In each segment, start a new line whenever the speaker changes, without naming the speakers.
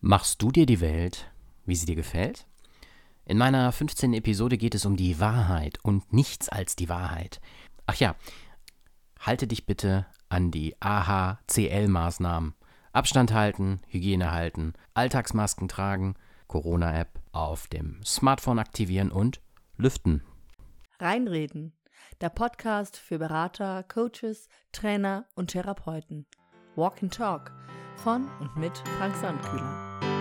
Machst du dir die Welt, wie sie dir gefällt? In meiner 15. Episode geht es um die Wahrheit und nichts als die Wahrheit. Ach ja, halte dich bitte an die AHCL-Maßnahmen. Abstand halten, Hygiene halten, Alltagsmasken tragen, Corona-App auf dem Smartphone aktivieren und lüften.
Reinreden, der Podcast für Berater, Coaches, Trainer und Therapeuten. Walk and Talk von und mit Frank Sandkühler.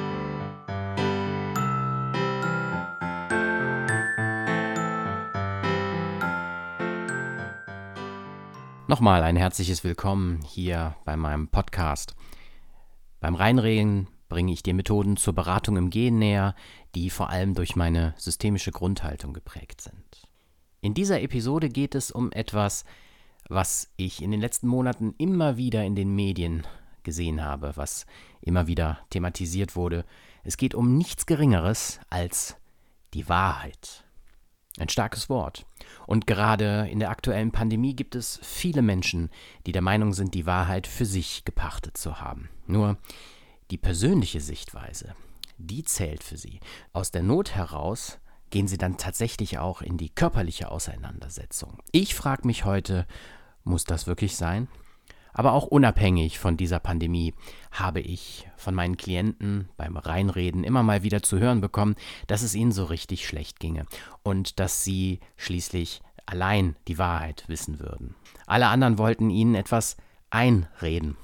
Nochmal ein herzliches Willkommen hier bei meinem Podcast. Beim Reinreden bringe ich dir Methoden zur Beratung im Gehen näher, die vor allem durch meine systemische Grundhaltung geprägt sind. In dieser Episode geht es um etwas, was ich in den letzten Monaten immer wieder in den Medien gesehen habe, was immer wieder thematisiert wurde. Es geht um nichts Geringeres als die Wahrheit. Ein starkes Wort. Und gerade in der aktuellen Pandemie gibt es viele Menschen, die der Meinung sind, die Wahrheit für sich gepachtet zu haben. Nur die persönliche Sichtweise, die zählt für sie. Aus der Not heraus gehen sie dann tatsächlich auch in die körperliche Auseinandersetzung. Ich frage mich heute, muss das wirklich sein? Aber auch unabhängig von dieser Pandemie habe ich von meinen Klienten beim Reinreden immer mal wieder zu hören bekommen, dass es ihnen so richtig schlecht ginge und dass sie schließlich allein die Wahrheit wissen würden. Alle anderen wollten ihnen etwas einreden.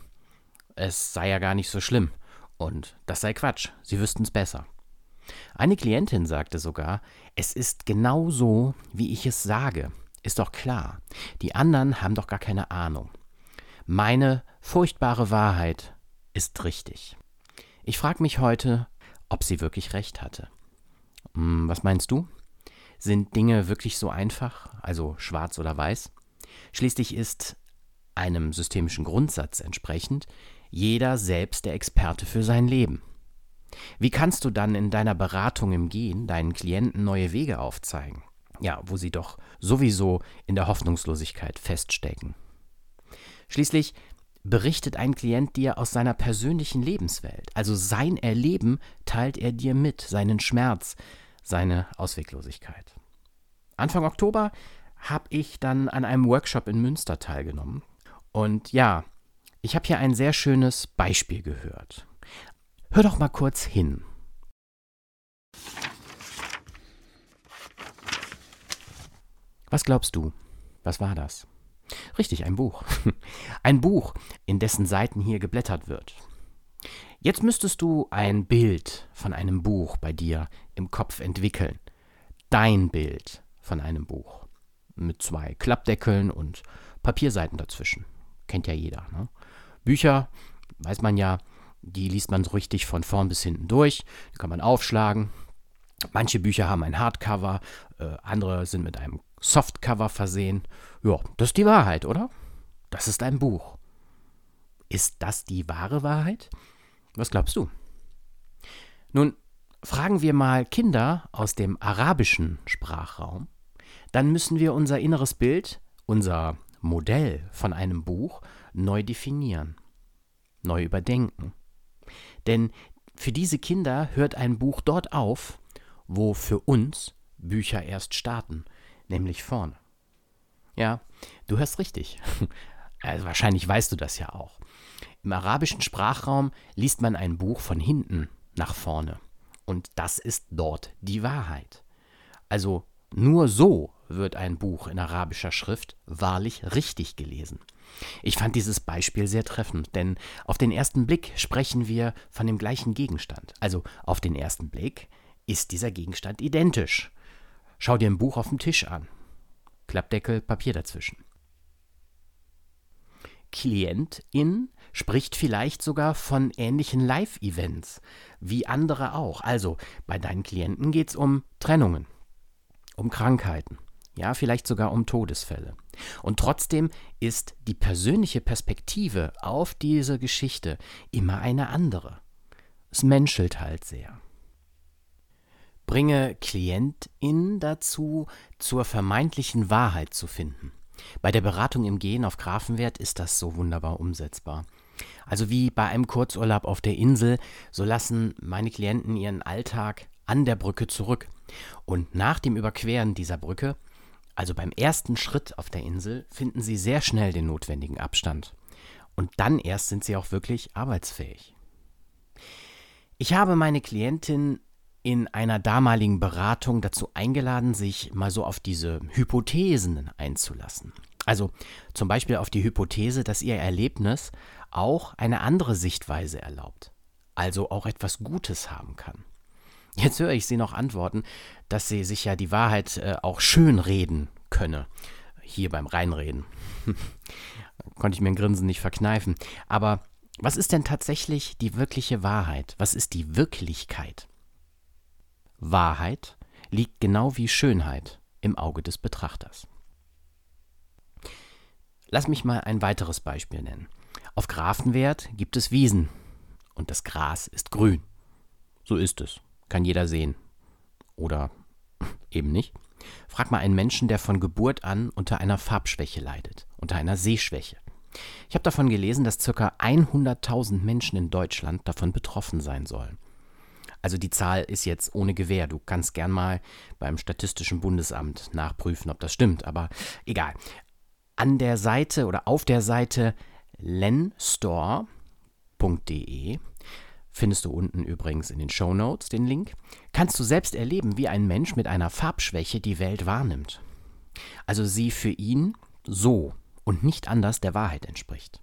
Es sei ja gar nicht so schlimm und das sei Quatsch, sie wüssten es besser. Eine Klientin sagte sogar, es ist genau so, wie ich es sage. Ist doch klar, die anderen haben doch gar keine Ahnung. Meine furchtbare Wahrheit ist richtig. Ich frage mich heute, ob sie wirklich recht hatte. Was meinst du? Sind Dinge wirklich so einfach, also schwarz oder weiß? Schließlich ist einem systemischen Grundsatz entsprechend jeder selbst der Experte für sein Leben. Wie kannst du dann in deiner Beratung im Gehen deinen Klienten neue Wege aufzeigen? Ja, wo sie doch sowieso in der Hoffnungslosigkeit feststecken. Schließlich berichtet ein Klient dir aus seiner persönlichen Lebenswelt. Also sein Erleben teilt er dir mit, seinen Schmerz, seine Ausweglosigkeit. Anfang Oktober habe ich dann an einem Workshop in Münster teilgenommen. Und ja, ich habe hier ein sehr schönes Beispiel gehört. Hör doch mal kurz hin. Was glaubst du? Was war das? Richtig, ein Buch. Ein Buch, in dessen Seiten hier geblättert wird. Jetzt müsstest du ein Bild von einem Buch bei dir im Kopf entwickeln. Dein Bild von einem Buch. Mit 2 Klappdeckeln und Papierseiten dazwischen. Kennt ja jeder, ne? Bücher, weiß man ja, die liest man so richtig von vorn bis hinten durch. Die kann man aufschlagen. Manche Bücher haben ein Hardcover, andere sind mit einem Softcover versehen. Ja, das ist die Wahrheit, oder? Das ist ein Buch. Ist das die wahre Wahrheit? Was glaubst du? Nun, fragen wir mal Kinder aus dem arabischen Sprachraum, dann müssen wir unser inneres Bild, unser Modell von einem Buch neu definieren, neu überdenken. Denn für diese Kinder hört ein Buch dort auf, wo für uns Bücher erst starten, nämlich vorne. Ja, du hörst richtig. Also wahrscheinlich weißt du das ja auch. Im arabischen Sprachraum liest man ein Buch von hinten nach vorne. Und das ist dort die Wahrheit. Also nur so wird ein Buch in arabischer Schrift wahrlich richtig gelesen. Ich fand dieses Beispiel sehr treffend, denn auf den ersten Blick sprechen wir von dem gleichen Gegenstand. Also auf den ersten Blick ist dieser Gegenstand identisch. Schau dir ein Buch auf dem Tisch an. Klappdeckel, Papier dazwischen. Klientin spricht vielleicht sogar von ähnlichen Live-Events, wie andere auch. Also bei deinen Klienten geht es um Trennungen, um Krankheiten, ja, vielleicht sogar um Todesfälle. Und trotzdem ist die persönliche Perspektive auf diese Geschichte immer eine andere. Es menschelt halt sehr. Bringe Klientin dazu, zur vermeintlichen Wahrheit zu finden. Bei der Beratung im Gehen auf Grafenwert ist das so wunderbar umsetzbar. Also wie bei einem Kurzurlaub auf der Insel, so lassen meine Klienten ihren Alltag an der Brücke zurück. Und nach dem Überqueren dieser Brücke, also beim ersten Schritt auf der Insel, finden sie sehr schnell den notwendigen Abstand. Und dann erst sind sie auch wirklich arbeitsfähig. Ich habe meine Klientin in einer damaligen Beratung dazu eingeladen, sich mal so auf diese Hypothesen einzulassen. Also zum Beispiel auf die Hypothese, dass ihr Erlebnis auch eine andere Sichtweise erlaubt, also auch etwas Gutes haben kann. Jetzt höre ich sie noch antworten, dass sie sich ja die Wahrheit auch schön reden könne, hier beim Reinreden. Konnte ich mir ein Grinsen nicht verkneifen. Aber was ist denn tatsächlich die wirkliche Wahrheit? Was ist die Wirklichkeit? Wahrheit liegt genau wie Schönheit im Auge des Betrachters. Lass mich mal ein weiteres Beispiel nennen. Auf Grafenwerd gibt es Wiesen und das Gras ist grün. So ist es, kann jeder sehen. Oder eben nicht. Frag mal einen Menschen, der von Geburt an unter einer Farbschwäche leidet, unter einer Sehschwäche. Ich habe davon gelesen, dass ca. 100.000 Menschen in Deutschland davon betroffen sein sollen. Also die Zahl ist jetzt ohne Gewähr. Du kannst gern mal beim Statistischen Bundesamt nachprüfen, ob das stimmt, aber egal. An der Seite oder auf der Seite lenstore.de findest du unten übrigens in den Shownotes den Link, kannst du selbst erleben, wie ein Mensch mit einer Farbschwäche die Welt wahrnimmt. Also sie für ihn so und nicht anders der Wahrheit entspricht.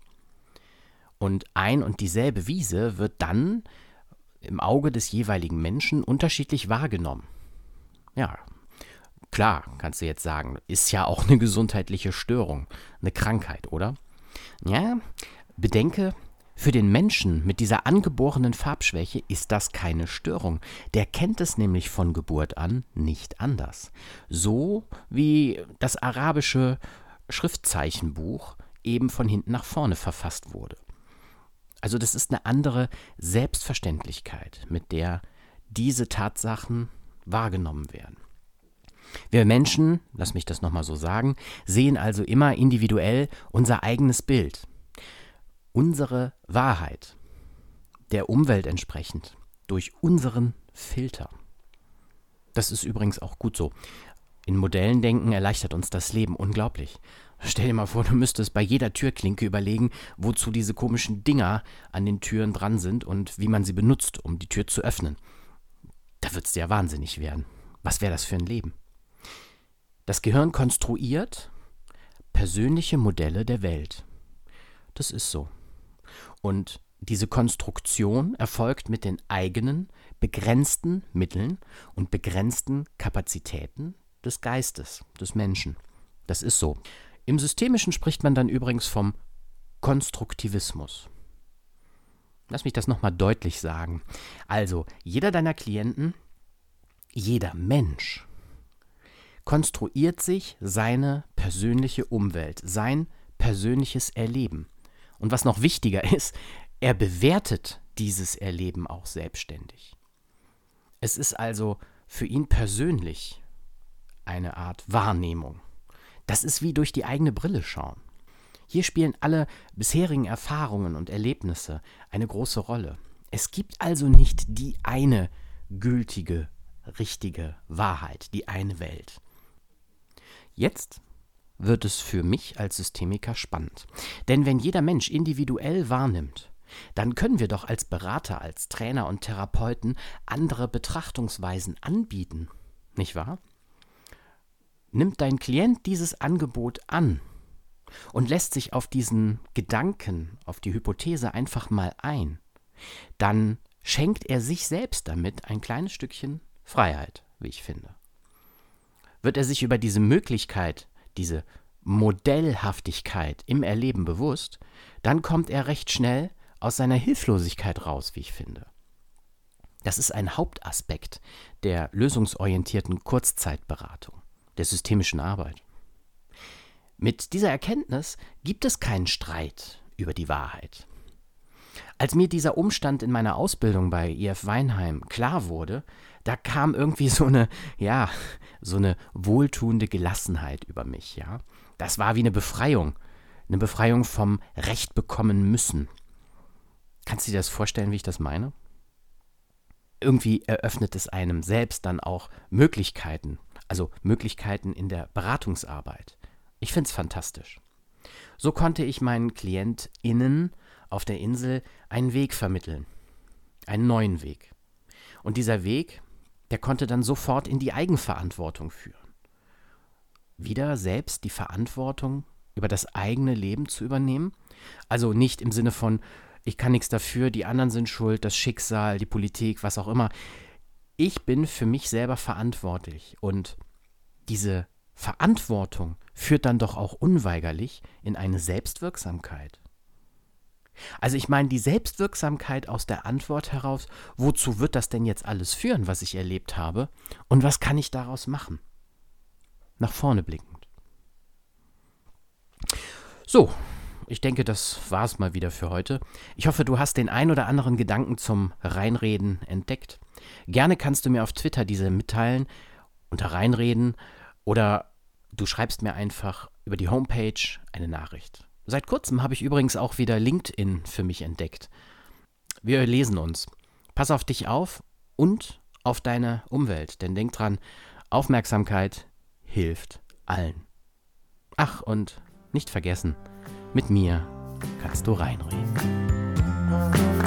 Und ein und dieselbe Wiese wird dann im Auge des jeweiligen Menschen unterschiedlich wahrgenommen. Ja, klar, kannst du jetzt sagen, ist ja auch eine gesundheitliche Störung, eine Krankheit, oder? Ja, bedenke, für den Menschen mit dieser angeborenen Farbschwäche ist das keine Störung. Der kennt es nämlich von Geburt an nicht anders. So wie das arabische Schriftzeichenbuch eben von hinten nach vorne verfasst wurde. Also das ist eine andere Selbstverständlichkeit, mit der diese Tatsachen wahrgenommen werden. Wir Menschen, lass mich das nochmal so sagen, sehen also immer individuell unser eigenes Bild. Unsere Wahrheit, der Umwelt entsprechend, durch unseren Filter. Das ist übrigens auch gut so. In Modellen denken erleichtert uns das Leben unglaublich. Stell dir mal vor, du müsstest bei jeder Türklinke überlegen, wozu diese komischen Dinger an den Türen dran sind und wie man sie benutzt, um die Tür zu öffnen. Da würdest du ja wahnsinnig werden. Was wäre das für ein Leben? Das Gehirn konstruiert persönliche Modelle der Welt. Das ist so. Und diese Konstruktion erfolgt mit den eigenen, begrenzten Mitteln und begrenzten Kapazitäten des Geistes, des Menschen. Das ist so. Im Systemischen spricht man dann übrigens vom Konstruktivismus. Lass mich das nochmal deutlich sagen. Also, jeder deiner Klienten, jeder Mensch, konstruiert sich seine persönliche Umwelt, sein persönliches Erleben. Und was noch wichtiger ist, er bewertet dieses Erleben auch selbstständig. Es ist also für ihn persönlich eine Art Wahrnehmung. Das ist wie durch die eigene Brille schauen. Hier spielen alle bisherigen Erfahrungen und Erlebnisse eine große Rolle. Es gibt also nicht die eine gültige, richtige Wahrheit, die eine Welt. Jetzt wird es für mich als Systemiker spannend. Denn wenn jeder Mensch individuell wahrnimmt, dann können wir doch als Berater, als Trainer und Therapeuten andere Betrachtungsweisen anbieten, nicht wahr? Nimmt dein Klient dieses Angebot an und lässt sich auf diesen Gedanken, auf die Hypothese einfach mal ein, dann schenkt er sich selbst damit ein kleines Stückchen Freiheit, wie ich finde. Wird er sich über diese Möglichkeit, diese Modellhaftigkeit im Erleben bewusst, dann kommt er recht schnell aus seiner Hilflosigkeit raus, wie ich finde. Das ist ein Hauptaspekt der lösungsorientierten Kurzzeitberatung, der systemischen Arbeit. Mit dieser Erkenntnis gibt es keinen Streit über die Wahrheit. Als mir dieser Umstand in meiner Ausbildung bei IF Weinheim klar wurde, da kam irgendwie so eine wohltuende Gelassenheit über mich, ja. Das war wie eine Befreiung vom Recht bekommen müssen. Kannst du dir das vorstellen, wie ich das meine? Irgendwie eröffnet es einem selbst dann auch Möglichkeiten, also Möglichkeiten in der Beratungsarbeit. Ich finde es fantastisch. So konnte ich meinen KlientInnen auf der Insel einen Weg vermitteln, einen neuen Weg. Und dieser Weg, der konnte dann sofort in die Eigenverantwortung führen. Wieder selbst die Verantwortung über das eigene Leben zu übernehmen. Also nicht im Sinne von, ich kann nichts dafür, die anderen sind schuld, das Schicksal, die Politik, was auch immer. Ich bin für mich selber verantwortlich und diese Verantwortung führt dann doch auch unweigerlich in eine Selbstwirksamkeit. Also ich meine die Selbstwirksamkeit aus der Antwort heraus, wozu wird das denn jetzt alles führen, was ich erlebt habe und was kann ich daraus machen? Nach vorne blickend. So, ich denke, das war's mal wieder für heute. Ich hoffe, du hast den ein oder anderen Gedanken zum Reinreden entdeckt. Gerne kannst du mir auf Twitter diese mitteilen, unter Reinreden, oder du schreibst mir einfach über die Homepage eine Nachricht. Seit kurzem habe ich übrigens auch wieder LinkedIn für mich entdeckt. Wir lesen uns. Pass auf dich auf und auf deine Umwelt, denn denk dran, Aufmerksamkeit hilft allen. Ach, und nicht vergessen, mit mir kannst du reinreden.